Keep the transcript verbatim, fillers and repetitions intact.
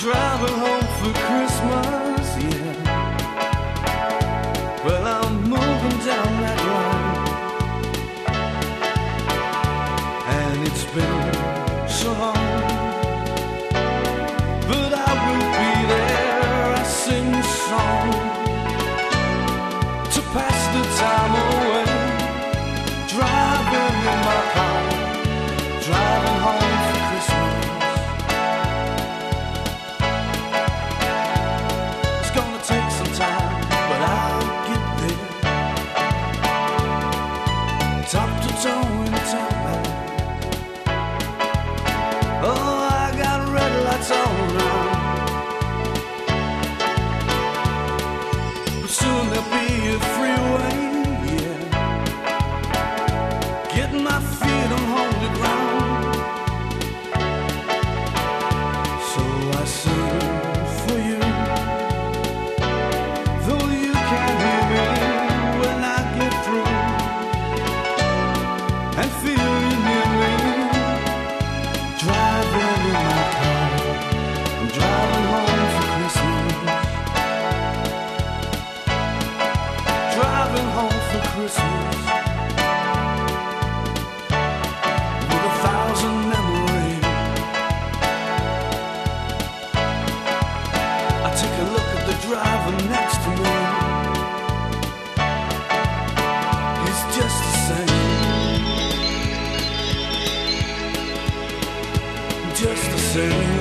driving home for Christmas, yeah. Well, I'm moving down that line, and it's been so long, but I will be there. I sing a song to pass the time away, driving in my car, driving home for Christmas. Top to toe in town. Oh, I got red lights all around, but soon there'll be a freeway, yeah. Getting my feet on holy ground, so I sing for you, though you can't hear me when I get through, and feel you near me. Driving in my car, I'm driving home for Christmas. Driving home for Christmas, with a thousand memories. I take a look at the driver next to me. He's just the same, just the same.